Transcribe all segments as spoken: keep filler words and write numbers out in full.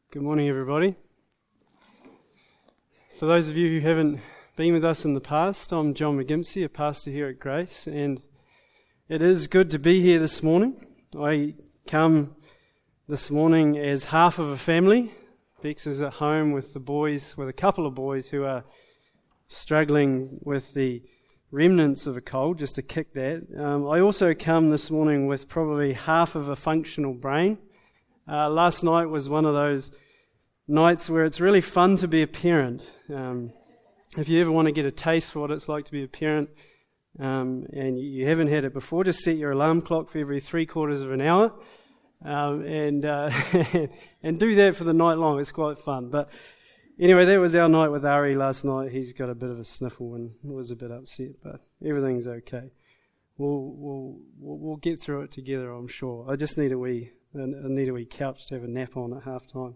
Good morning, everybody. For those of you who haven't been with us in the past, I'm John McGimpsey, a pastor here at Grace, and it is good to be here this morning. I come this morning as half of a family. Bex is at home with the boys, with a couple of boys who are struggling with the remnants of a cold, just to kick that. Um, I also come this morning with probably half of a functional brain. Uh, last night was one of those nights where it's really fun to be a parent. Um, if you ever want to get a taste for what it's like to be a parent, um, and you haven't had it before, just set your alarm clock for every three quarters of an hour, um, and uh, and do that for the night long. It's quite fun. But anyway, that was our night with Ari last night. He's got a bit of a sniffle and was a bit upset, but everything's okay. We'll we'll we'll, we'll get through it together, I'm sure. I just need a wee. I need a wee couch to have a nap on at half time.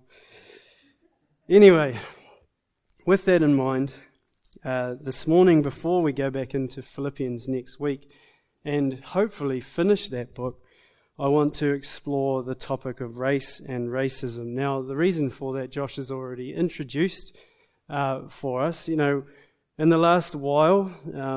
Anyway, with that in mind, uh, this morning before we go back into Philippians next week and hopefully finish that book, I want to explore the topic of race and racism. Now, the reason for that, Josh has already introduced uh, for us. You know, in the last while,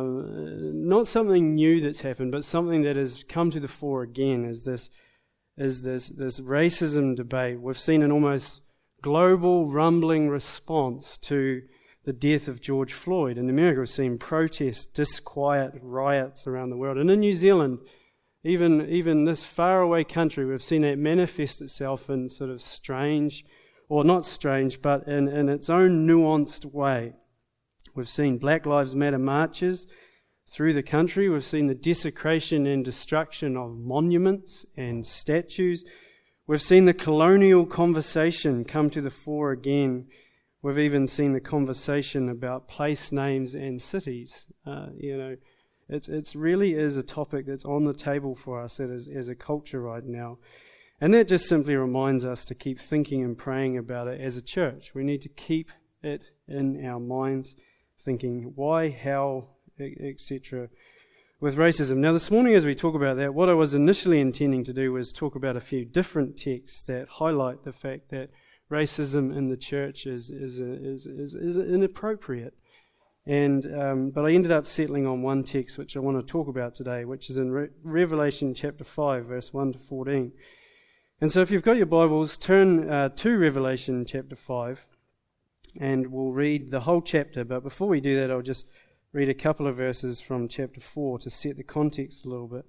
um, not something new that's happened, but something that has come to the fore again is this is this this racism debate. We've seen an almost global rumbling response to the death of George Floyd. In America, we've seen protests, disquiet, riots around the world. And in New Zealand, even even this faraway country, we've seen it manifest itself in sort of strange, or not strange, but in, in its own nuanced way. We've seen Black Lives Matter marches through the country. We've seen the desecration and destruction of monuments and statues. We've seen the colonial conversation come to the fore again. We've even seen the conversation about place names and cities. Uh, you know, it's it's really is a topic that's on the table for us as, as a culture right now. And that just simply reminds us to keep thinking and praying about it as a church. We need to keep it in our minds, thinking why, how, et cetera, with racism. Now, this morning as we talk about that, what I was initially intending to do was talk about a few different texts that highlight the fact that racism in the church is is is is, is inappropriate. And um, but I ended up settling on one text which I want to talk about today, which is in Re- Revelation chapter five, verse one to fourteen. And so if you've got your Bibles, turn uh, to Revelation chapter five, and we'll read the whole chapter. But before we do that, I'll just read a couple of verses from chapter four to set the context a little bit.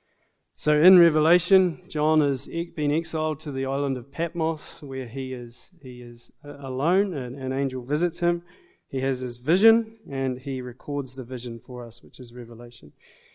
So in Revelation, John has been exiled to the island of Patmos, where he is he is alone, and an angel visits him. He has his vision, and he records the vision for us, which is Revelation.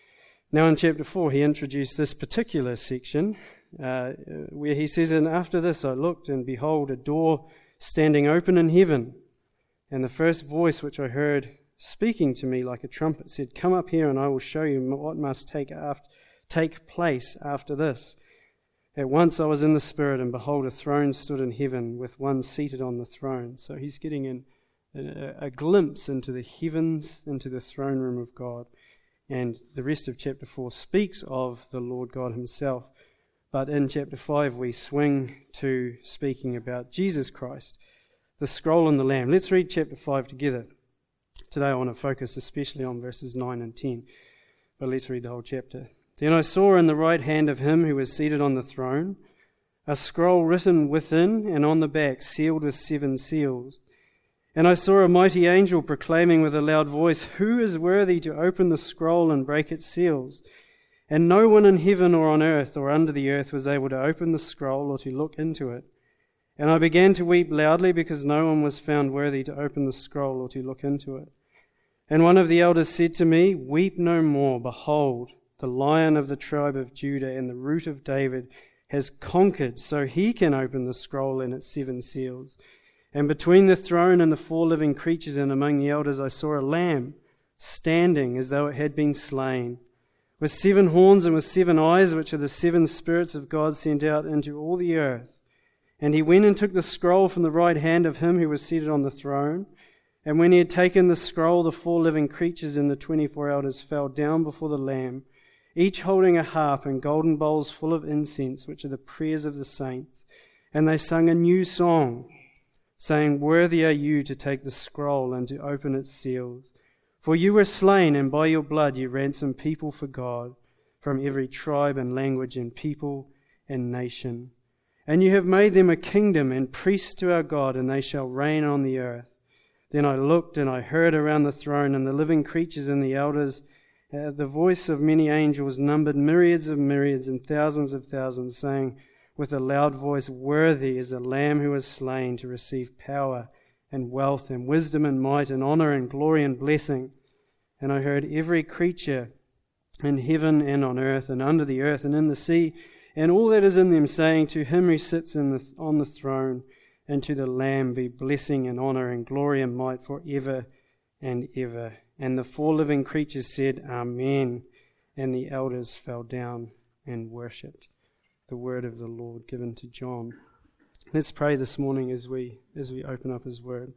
Now in chapter four, he introduced this particular section, uh, where he says, "And after this I looked, and behold, a door standing open in heaven. And the first voice which I heard speaking to me like a trumpet said, 'Come up here, and I will show you what must take after, take place after this.' At once I was in the Spirit, and behold, a throne stood in heaven, with one seated on the throne." So he's getting in a, a glimpse into the heavens, into the throne room of God. And the rest of chapter four speaks of the Lord God himself. But in chapter five we swing to speaking about Jesus Christ, the scroll and the Lamb. Let's read chapter five together. Today I want to focus especially on verses nine and ten, but let's read the whole chapter. "Then I saw in the right hand of him who was seated on the throne a scroll written within and on the back, sealed with seven seals. And I saw a mighty angel proclaiming with a loud voice, 'Who is worthy to open the scroll and break its seals?' And no one in heaven or on earth or under the earth was able to open the scroll or to look into it. And I began to weep loudly because no one was found worthy to open the scroll or to look into it. And one of the elders said to me, 'Weep no more. Behold, the Lion of the tribe of Judah and the Root of David has conquered, so he can open the scroll and its seven seals.' And between the throne and the four living creatures and among the elders I saw a lamb standing as though it had been slain, with seven horns and with seven eyes, which are the seven spirits of God sent out into all the earth. And he went and took the scroll from the right hand of him who was seated on the throne. And when he had taken the scroll, the four living creatures and the twenty-four elders fell down before the Lamb, each holding a harp and golden bowls full of incense, which are the prayers of the saints. And they sung a new song, saying, "Worthy are you to take the scroll and to open its seals. For you were slain, and by your blood you ransomed people for God, from every tribe and language and people and nation. And you have made them a kingdom and priests to our God, and they shall reign on the earth." Then I looked, and I heard around the throne and the living creatures and the elders uh, the voice of many angels, numbered myriads of myriads and thousands of thousands, saying with a loud voice, "Worthy is the Lamb who was slain to receive power and wealth and wisdom and might and honor and glory and blessing." And I heard every creature in heaven and on earth and under the earth and in the sea, and all that is in them, saying, "To him who sits in the, on the throne and to the Lamb be blessing and honor and glory and might for ever and ever." And the four living creatures said, "Amen." And the elders fell down and worshipped. The word of the Lord given to John. Let's pray this morning as we as we open up his word.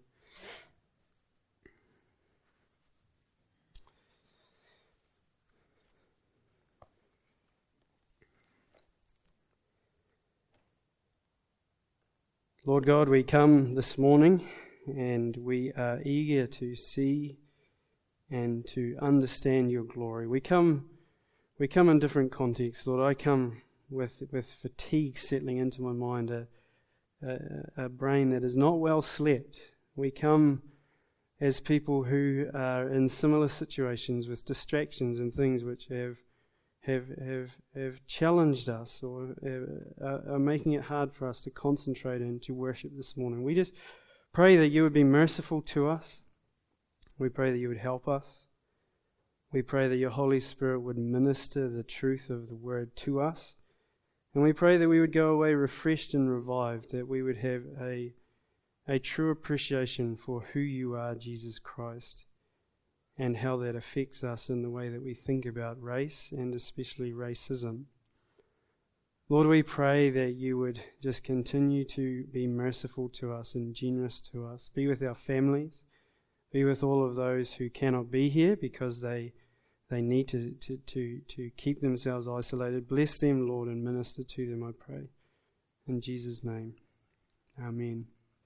Lord God, we come this morning and we are eager to see and to understand your glory. We come we come in different contexts, Lord. I come with with fatigue settling into my mind, a, a, a brain that is not well slept. We come as people who are in similar situations with distractions and things which have have have, have challenged us or are, are making it hard for us to concentrate and to worship this morning. We just pray that you would be merciful to us. We pray that you would help us. We pray that your Holy Spirit would minister the truth of the word to us. And we pray that we would go away refreshed and revived, that we would have a, a true appreciation for who you are, Jesus Christ, and how that affects us in the way that we think about race and especially racism. Lord, we pray that you would just continue to be merciful to us and generous to us. Be with our families. Be with all of those who cannot be here because they they need to, to, to, to keep themselves isolated. Bless them, Lord, and minister to them, I pray. In Jesus' name, amen.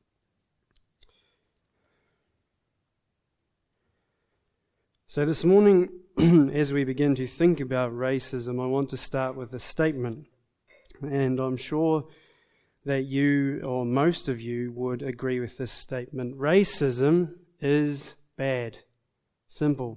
So this morning, as we begin to think about racism, I want to start with a statement. And I'm sure that you, or most of you, would agree with this statement. Racism is bad. Simple.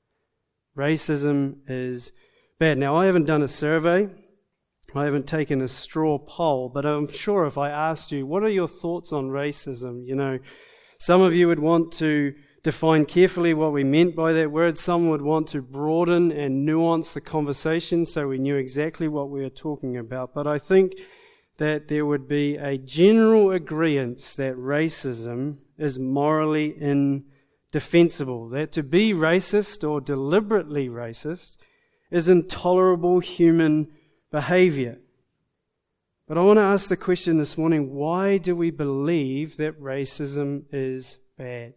Racism is bad. Now, I haven't done a survey. I haven't taken a straw poll, but I'm sure if I asked you, what are your thoughts on racism? You know, some of you would want to define carefully what we meant by that word. Some would want to broaden and nuance the conversation so we knew exactly what we were talking about. But I think that there would be a general agreement that racism is morally indefensible, that to be racist or deliberately racist is intolerable human behavior. But I want to ask the question this morning, why do we believe that racism is bad?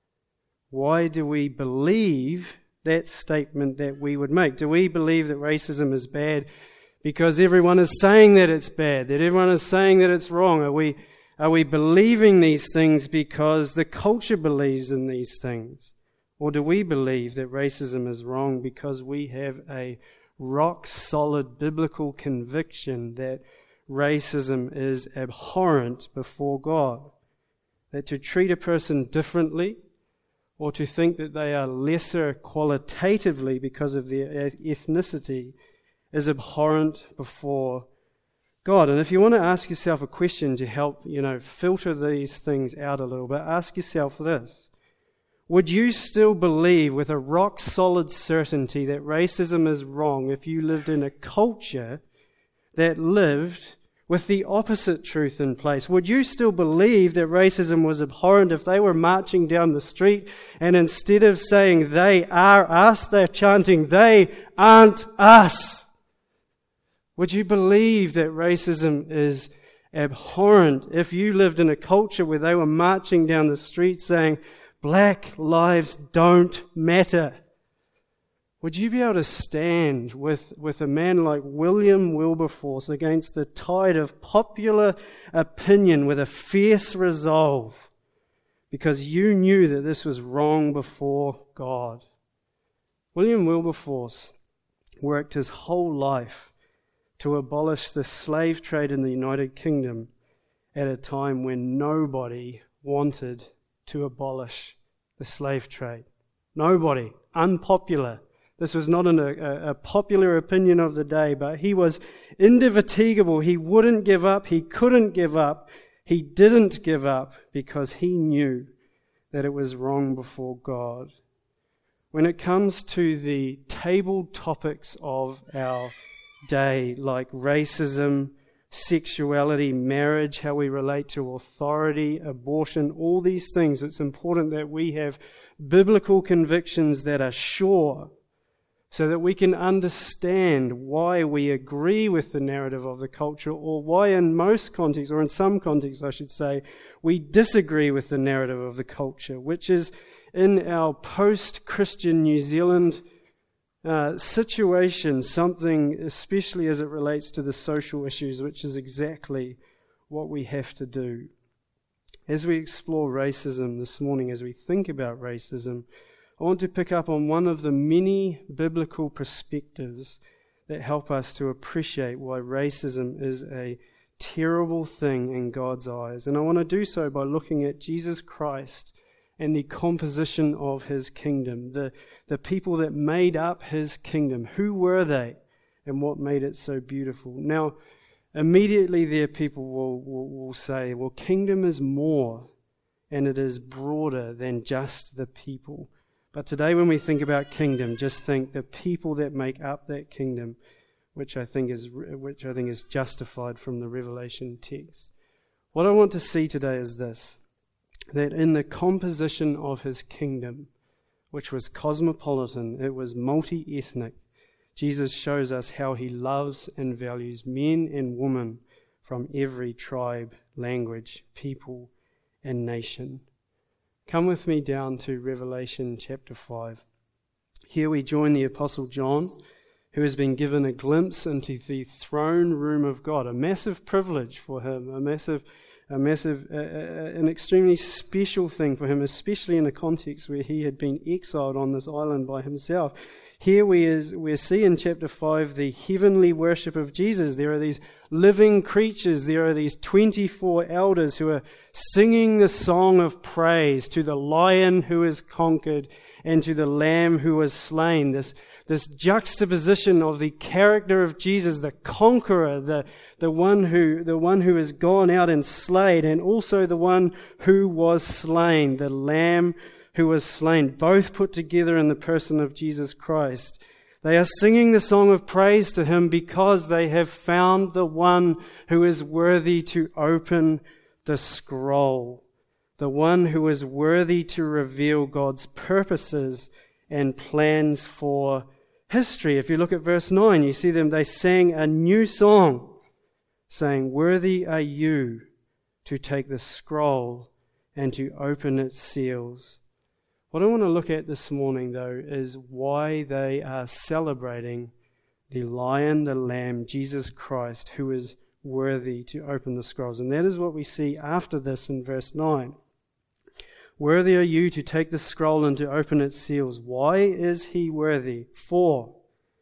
Why do we believe that statement that we would make? Do we believe that racism is bad because everyone is saying that it's bad, that everyone is saying that it's wrong? Are we Are we believing these things because the culture believes in these things? Or do we believe that racism is wrong because we have a rock-solid biblical conviction that racism is abhorrent before God? That to treat a person differently or to think that they are lesser qualitatively because of their ethnicity is abhorrent before God. And if you want to ask yourself a question to help, you know, filter these things out a little bit, ask yourself this. Would you still believe with a rock-solid certainty that racism is wrong if you lived in a culture that lived with the opposite truth in place? Would you still believe that racism was abhorrent if they were marching down the street and instead of saying they are us, they're chanting they aren't us? Would you believe that racism is abhorrent if you lived in a culture where they were marching down the street saying black lives don't matter? Would you be able to stand with, with a man like William Wilberforce against the tide of popular opinion with a fierce resolve because you knew that this was wrong before God. William Wilberforce worked his whole life to abolish the slave trade in the United Kingdom at a time when nobody wanted to abolish the slave trade. Nobody. Unpopular. This was not an, a, a popular opinion of the day, but he was indefatigable. He wouldn't give up. He couldn't give up. He didn't give up because he knew that it was wrong before God. When it comes to the table topics of our day, like racism, sexuality, marriage, how we relate to authority, abortion, all these things, it's important that we have biblical convictions that are sure, so that we can understand why we agree with the narrative of the culture, or why in most contexts, or in some contexts I should say, we disagree with the narrative of the culture, which is in our post-Christian New Zealand uh, situation, something especially as it relates to the social issues, which is exactly what we have to do. As we explore racism this morning, as we think about racism, I want to pick up on one of the many biblical perspectives that help us to appreciate why racism is a terrible thing in God's eyes. And I want to do so by looking at Jesus Christ and the composition of his kingdom, the, the people that made up his kingdom. Who were they and what made it so beautiful? Now, immediately there people will, will, will say, well, kingdom is more and it is broader than just the people. But today when we think about kingdom, just think the people that make up that kingdom, which I think is which I think is justified from the Revelation text. What I want to see today is this, that in the composition of his kingdom, which was cosmopolitan, it was multi-ethnic, Jesus shows us how he loves and values men and women from every tribe, language, people, and nation. Come with me down to Revelation chapter five. Here we join the Apostle John, who has been given a glimpse into the throne room of God, a massive privilege for him, a massive, a massive, uh, an extremely special thing for him, especially in a context where he had been exiled on this island by himself. Here we, is, we see in chapter five the heavenly worship of Jesus. There are these living creatures. There are these twenty-four elders who are singing the song of praise to the Lion who is conquered and to the Lamb who was slain. This, this juxtaposition of the character of Jesus, the conqueror, the, the one who, the one who has gone out and slayed, and also the one who was slain, the Lamb who was slain, both put together in the person of Jesus Christ. They are singing the song of praise to him because they have found the one who is worthy to open the scroll, the one who is worthy to reveal God's purposes and plans for history. If you look at verse nine, you see them, they sang a new song, saying, "Worthy are you to take the scroll and to open its seals." What I want to look at this morning, though, is why they are celebrating the Lion, the Lamb, Jesus Christ, who is worthy to open the scrolls. And that is what we see after this in verse nine. Worthy are you to take the scroll and to open its seals. Why is he worthy? For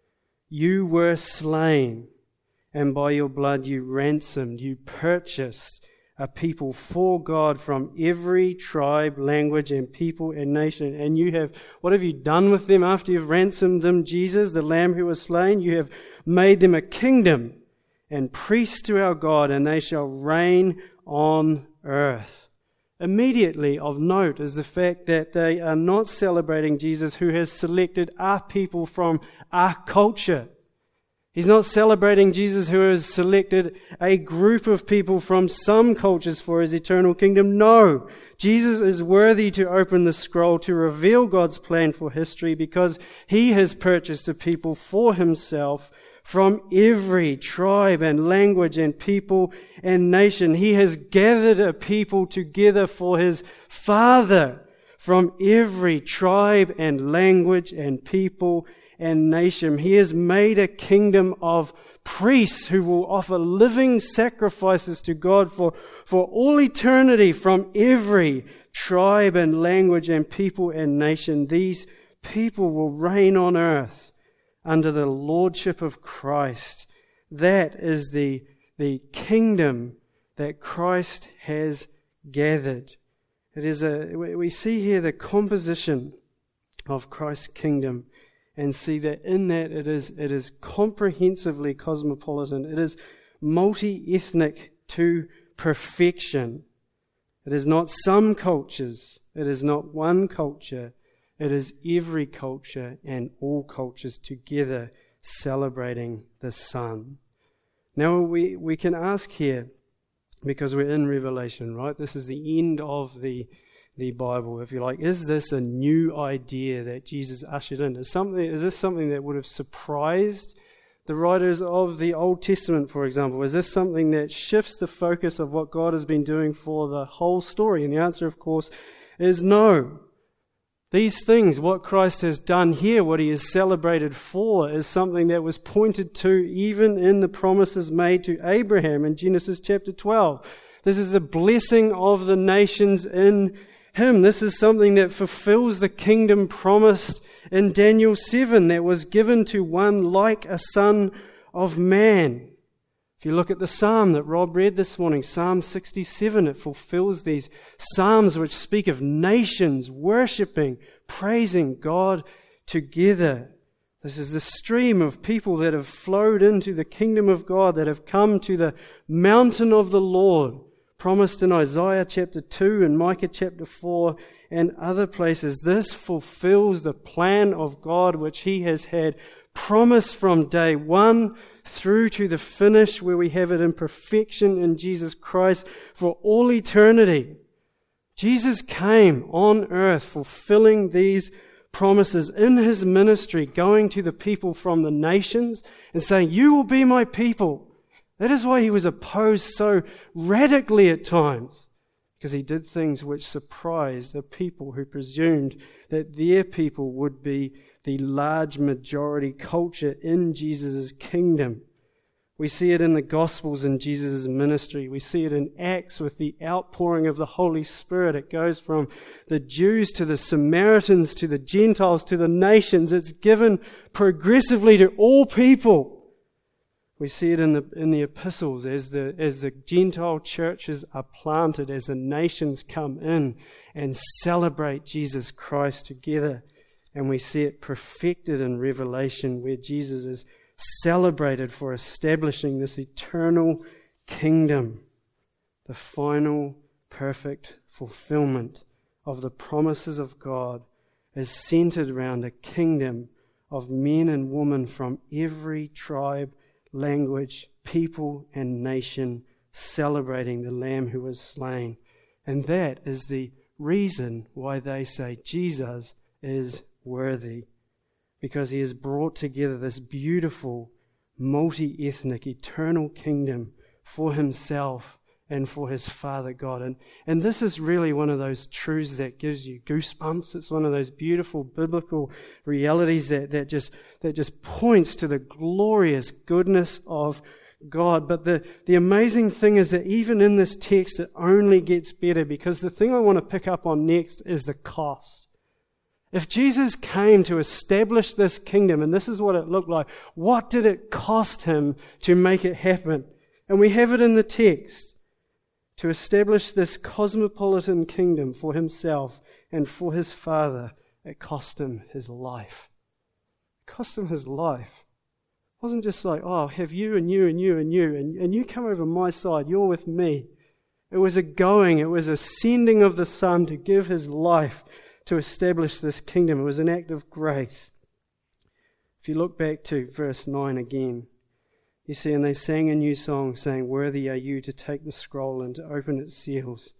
you were slain, and by your blood you ransomed, you purchased a people for God from every tribe, language, and people and nation. And you have, what have you done with them after you've ransomed them? Jesus, the Lamb who was slain, you have made them a kingdom and priests to our God, and they shall reign on earth. Immediately of note is the fact that they are not celebrating Jesus, who has selected our people from our culture. He's not celebrating Jesus, who has selected a group of people from some cultures for his eternal kingdom. No, Jesus is worthy to open the scroll to reveal God's plan for history, because he has purchased a people for himself from every tribe and language and people and nation. He has gathered a people together for his Father from every tribe and language and people and nation. He has made a kingdom of priests who will offer living sacrifices to God for, for all eternity from every tribe and language and people and nation. These people will reign on earth under the lordship of Christ. That is the, the kingdom that Christ has gathered. It is a, we see here the composition of Christ's kingdom and see that in that it is, it is comprehensively cosmopolitan. It is multi-ethnic to perfection. It is not some cultures. It is not one culture. It is every culture and all cultures together celebrating the Son. Now we, we can ask here, because we're in Revelation, right? This is the end of the, the Bible, if you like. Is this a new idea that Jesus ushered in? Is, something, is this something that would have surprised the writers of the Old Testament, for example? Is this something that shifts the focus of what God has been doing for the whole story? And the answer, of course, is no. These things, what Christ has done here, what he is celebrated for, is something that was pointed to even in the promises made to Abraham in Genesis chapter twelve. This is the blessing of the nations in him. This is something that fulfills the kingdom promised in Daniel seven that was given to one like a son of man. If you look at the psalm that Rob read this morning, Psalm sixty-seven, it fulfills these psalms which speak of nations worshipping, praising God together. This is the stream of people that have flowed into the kingdom of God, that have come to the mountain of the Lord, promised in Isaiah chapter two and Micah chapter four and other places. This fulfills the plan of God which he has had promised from day one through to the finish, where we have it in perfection in Jesus Christ for all eternity. Jesus came on earth fulfilling these promises in his ministry, going to the people from the nations and saying, "You will be my people." That is why he was opposed so radically at times, because he did things which surprised a people who presumed that their people would be the large majority culture in Jesus' kingdom. We see it in the Gospels in Jesus' ministry. We see it in Acts with the outpouring of the Holy Spirit. It goes from the Jews to the Samaritans to the Gentiles to the nations. It's given progressively to all people. We see it in the in the epistles as the as the Gentile churches are planted, as the nations come in and celebrate Jesus Christ together. And we see it perfected in Revelation, where Jesus is celebrated for establishing this eternal kingdom, the final perfect fulfillment of the promises of God is centered around a kingdom of men and women from every tribe, language, people, and nation celebrating the Lamb who was slain. And that is the reason why they say Jesus is worthy, because he has brought together this beautiful, multi-ethnic, eternal kingdom for himself and for his Father God. And, and this is really one of those truths that gives you goosebumps. It's one of those beautiful biblical realities that, that just that just points to the glorious goodness of God. But the, the amazing thing is that even in this text, it only gets better, because the thing I want to pick up on next is the cost. If Jesus came to establish this kingdom, and this is what it looked like, what did it cost him to make it happen? And we have it in the text. To establish this cosmopolitan kingdom for himself and for his Father, it cost him his life. It cost him his life. It wasn't just like, oh, have you and you and you and you, and, and you come over my side, you're with me. It was a going, it was a sending of the Son to give his life to establish this kingdom. It was an act of grace. If you look back to verse nine again, you see, and they sang a new song saying, "Worthy are you to take the scroll and to open its seals."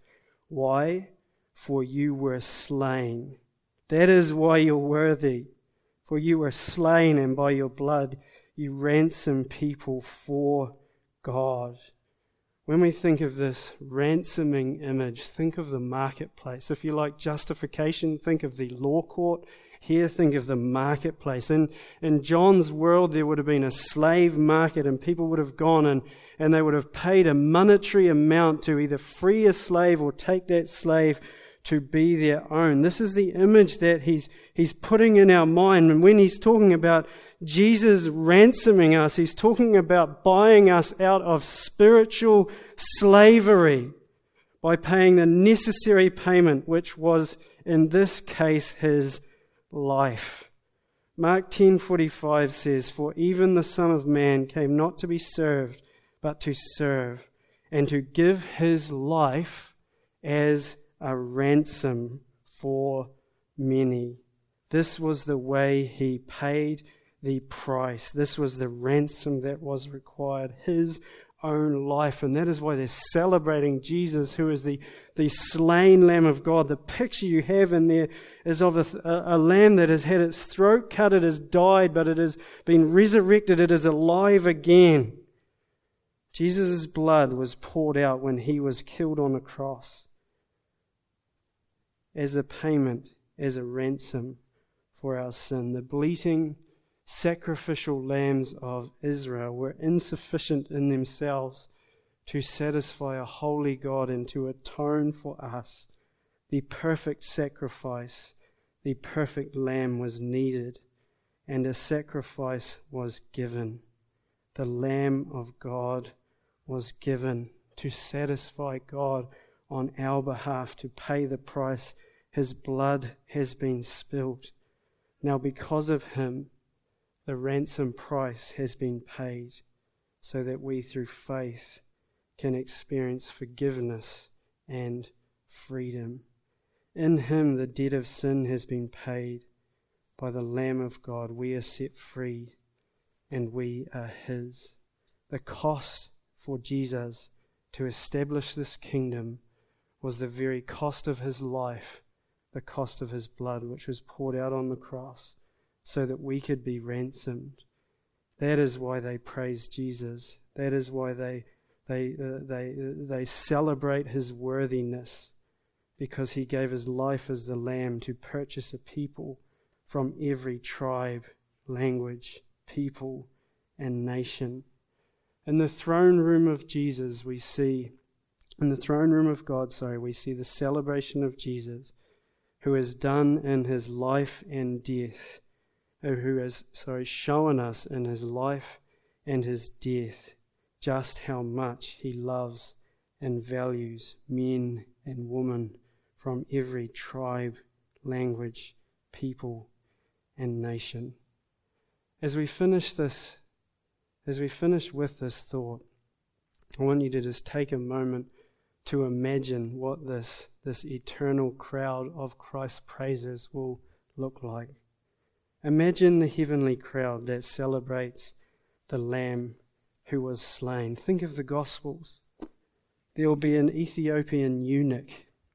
Why? For you were slain. That is why you're worthy. For you were slain, and by your blood you ransom people for God. when we think of this ransoming image, think of the marketplace. If you like justification, think of the law court. Here, think of the marketplace. In, in John's world, there would have been a slave market, and people would have gone and, and they would have paid a monetary amount to either free a slave or take that slave to be their own. This is the image that he's he's putting in our mind. And when he's talking about Jesus ransoming us, he's talking about buying us out of spiritual slavery by paying the necessary payment, which was in this case his life. Mark ten forty-five says, "For even the Son of Man came not to be served, but to serve, and to give his life as a ransom for many." This was the way he paid the price. This was the ransom that was required, his own life. And that is why they're celebrating Jesus, who is the, the slain Lamb of God. The picture you have in there is of a, a, a lamb that has had its throat cut, it has died, but it has been resurrected, it is alive again. Jesus' blood was poured out when he was killed on a cross, as a payment, as a ransom for our sin. The bleating, sacrificial lambs of Israel were insufficient in themselves to satisfy a holy God and to atone for us. The perfect sacrifice, the perfect lamb was needed, and a sacrifice was given. The Lamb of God was given to satisfy God on our behalf, to pay the price. His blood has been spilled. Now because of him, the ransom price has been paid, so that we through faith can experience forgiveness and freedom. In him the debt of sin has been paid. By the Lamb of God we are set free, and we are his. The cost for Jesus to establish this kingdom was the very cost of his life, the cost of his blood, which was poured out on the cross so that we could be ransomed. That is why they praise Jesus. That is why they they uh, they uh, they celebrate his worthiness, because he gave his life as the lamb to purchase a people from every tribe, language, people, and nation. In the throne room of Jesus, we see, in the throne room of God, sorry, we see the celebration of Jesus, who has done in his life and death, who has, sorry, shown us in his life and his death just how much he loves and values men and women from every tribe, language, people, and nation. As we finish this, as we finish with this thought, I want you to just take a moment to imagine what this, this eternal crowd of Christ's praisers will look like. Imagine the heavenly crowd that celebrates the Lamb who was slain. Think of the Gospels. There will be an Ethiopian eunuch,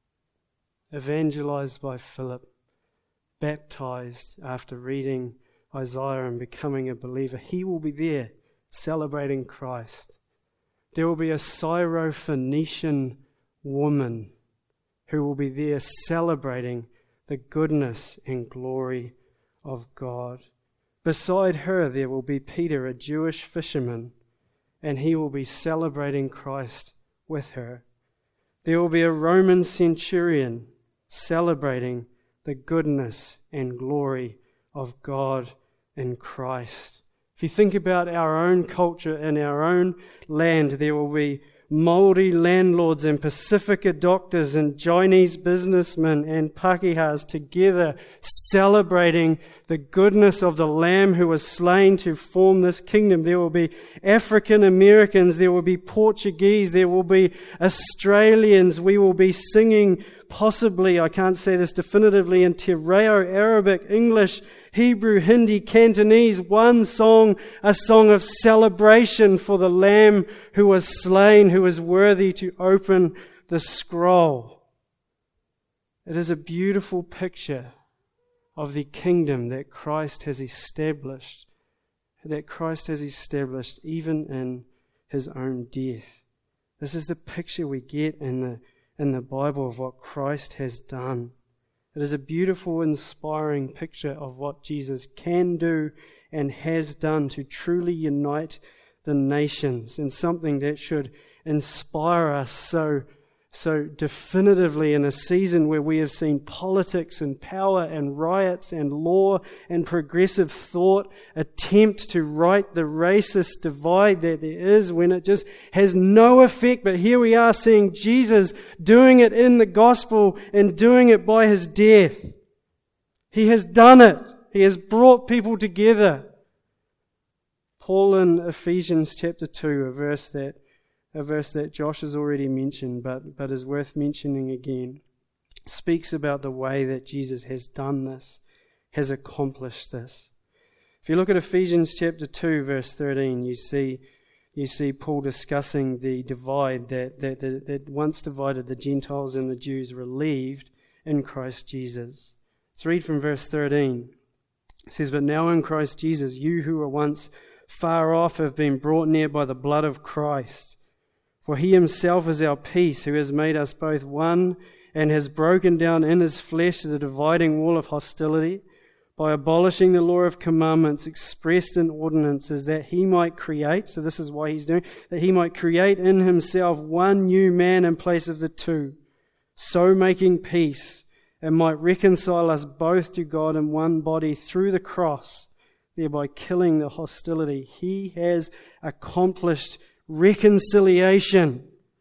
evangelized by Philip, baptized after reading Isaiah and becoming a believer. He will be there celebrating Christ. There will be a Syrophoenician woman who will be there celebrating the goodness and glory of God. Beside her there will be Peter, a Jewish fisherman, and he will be celebrating Christ with her. There will be a Roman centurion celebrating the goodness and glory of God in Christ. If you think about our own culture in our own land, there will be Māori landlords and Pacifica doctors and Chinese businessmen and Pākehās together celebrating the goodness of the Lamb who was slain to form this kingdom. There will be African Americans, there will be Portuguese, there will be Australians. We will be singing, possibly, I can't say this definitively, in Te Reo, Arabic, English, Hebrew, Hindi, Cantonese, one song, a song of celebration for the Lamb who was slain, who was worthy to open the scroll. It is a beautiful picture of the kingdom that Christ has established, that Christ has established even in his own death. This is the picture we get in the, in the Bible of what Christ has done. It is a beautiful, inspiring picture of what Jesus can do and has done to truly unite the nations, and something that should inspire us so So definitively in a season where we have seen politics and power and riots and law and progressive thought attempt to right the racist divide that there is, when it just has no effect. But here we are seeing Jesus doing it in the gospel and doing it by his death. He has done it. He has brought people together. Paul in Ephesians chapter two, a verse that A verse that Josh has already mentioned, but, but is worth mentioning again, speaks about the way that Jesus has done this, has accomplished this. If you look at Ephesians chapter two, verse thirteen, you see you see Paul discussing the divide that, that, that, that once divided the Gentiles and the Jews, relieved in Christ Jesus. Let's read from verse thirteen. It says, "But now in Christ Jesus, you who were once far off have been brought near by the blood of Christ. For he himself is our peace, who has made us both one and has broken down in his flesh the dividing wall of hostility by abolishing the law of commandments expressed in ordinances, that he might create," so this is why he's doing, "that he might create in himself one new man in place of the two, so making peace, and might reconcile us both to God in one body through the cross, thereby killing the hostility. He has accomplished reconciliation."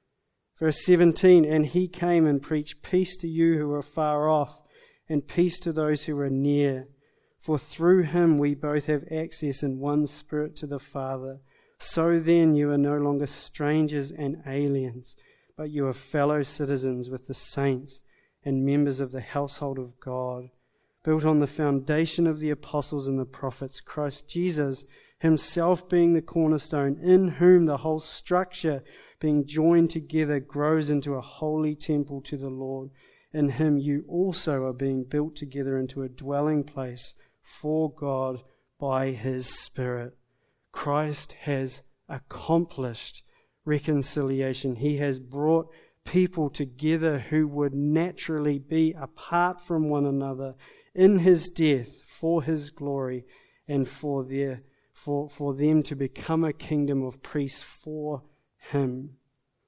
Verse seventeen, "And he came and preached peace to you who are far off, and peace to those who are near. For through him we both have access in one Spirit to the Father. So then you are no longer strangers and aliens, but you are fellow citizens with the saints and members of the household of God, built on the foundation of the apostles and the prophets, Christ Jesus himself being the cornerstone, in whom the whole structure, being joined together, grows into a holy temple to the Lord. In him you also are being built together into a dwelling place for God by his Spirit." Christ has accomplished reconciliation. He has brought people together who would naturally be apart from one another in his death for his glory, and for their For, for them to become a kingdom of priests for him.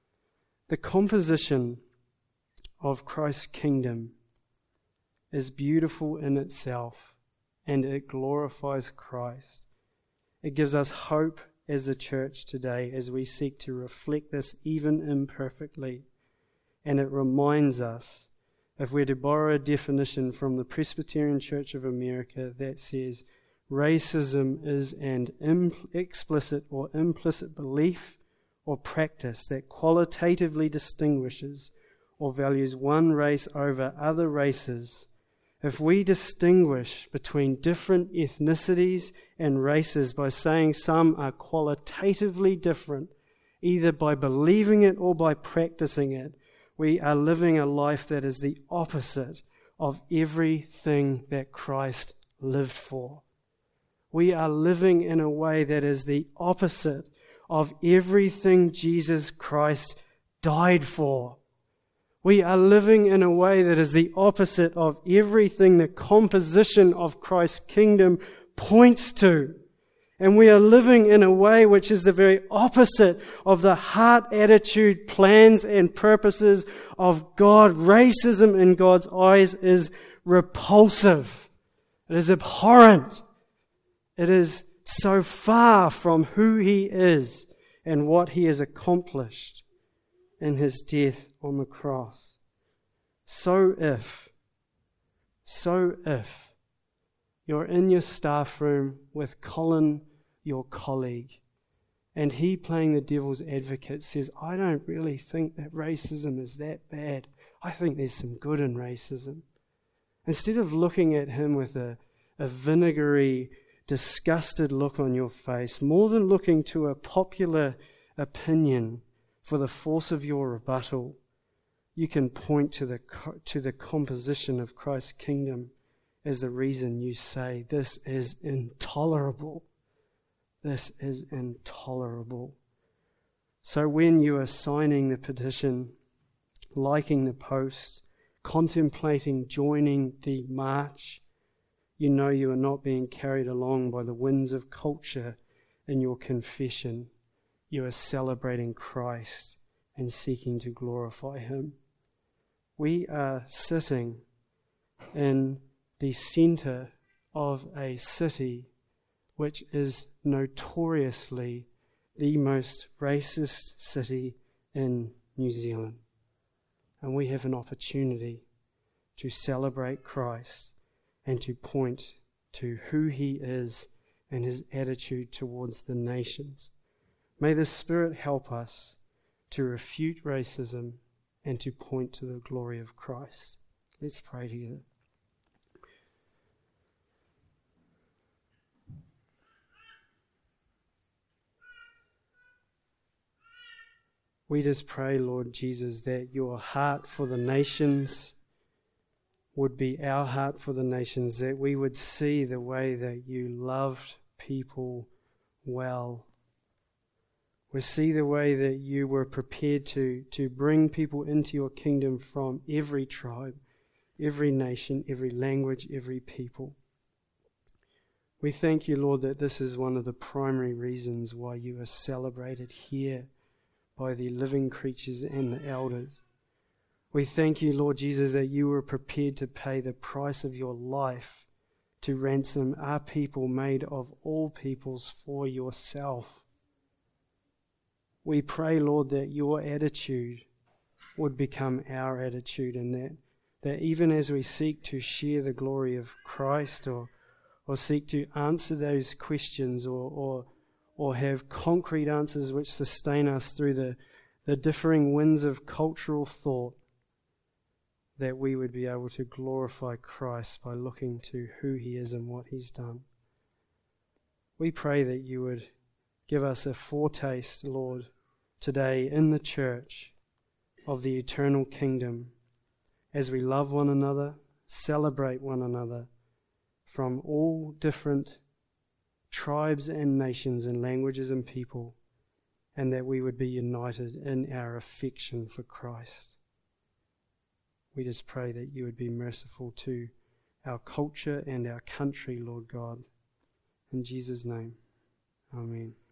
The composition of Christ's kingdom is beautiful in itself, and it glorifies Christ. It gives us hope as the church today as we seek to reflect this even imperfectly. And it reminds us, if we're to borrow a definition from the Presbyterian Church of America that says, racism is an impl- explicit or implicit belief or practice that qualitatively distinguishes or values one race over other races. If we distinguish between different ethnicities and races by saying some are qualitatively different, either by believing it or by practicing it, we are living a life that is the opposite of everything that Christ lived for. We are living in a way that is the opposite of everything Jesus Christ died for. We are living in a way that is the opposite of everything the composition of Christ's kingdom points to. And we are living in a way which is the very opposite of the heart, attitude, plans, and purposes of God. Racism in God's eyes is repulsive. It is abhorrent. It is so far from who he is and what he has accomplished in his death on the cross. So if, so if you're in your staff room with Colin, your colleague, and he, playing the devil's advocate, says, "I don't really think that racism is that bad. I think there's some good in racism." Instead of looking at him with a, a vinegary, disgusted look on your face, more than looking to a popular opinion for the force of your rebuttal, you can point to the to the composition of Christ's kingdom as the reason you say, "This is intolerable. This is intolerable." So when you are signing the petition, liking the post, contemplating joining the march, you know you are not being carried along by the winds of culture in your confession. You are celebrating Christ and seeking to glorify Him. We are sitting in the centre of a city which is notoriously the most racist city in New Zealand. And we have an opportunity to celebrate Christ and to point to who He is and His attitude towards the nations. May the Spirit help us to refute racism and to point to the glory of Christ. Let's pray together. We just pray, Lord Jesus, that your heart for the nations would be our heart for the nations, that we would see the way that you loved people well. We see the way that you were prepared to, to bring people into your kingdom from every tribe, every nation, every language, every people. We thank you, Lord, that this is one of the primary reasons why you are celebrated here by the living creatures and the elders. We thank you, Lord Jesus, that you were prepared to pay the price of your life to ransom our people made of all peoples for yourself. We pray, Lord, that your attitude would become our attitude, and that, that even as we seek to share the glory of Christ or, or seek to answer those questions or, or or have concrete answers which sustain us through the, the differing winds of cultural thought, that we would be able to glorify Christ by looking to who He is and what He's done. We pray that you would give us a foretaste, Lord, today in the church of the eternal kingdom as we love one another, celebrate one another from all different tribes and nations and languages and people, and that we would be united in our affection for Christ. We just pray that you would be merciful to our culture and our country, Lord God. In Jesus' name, amen.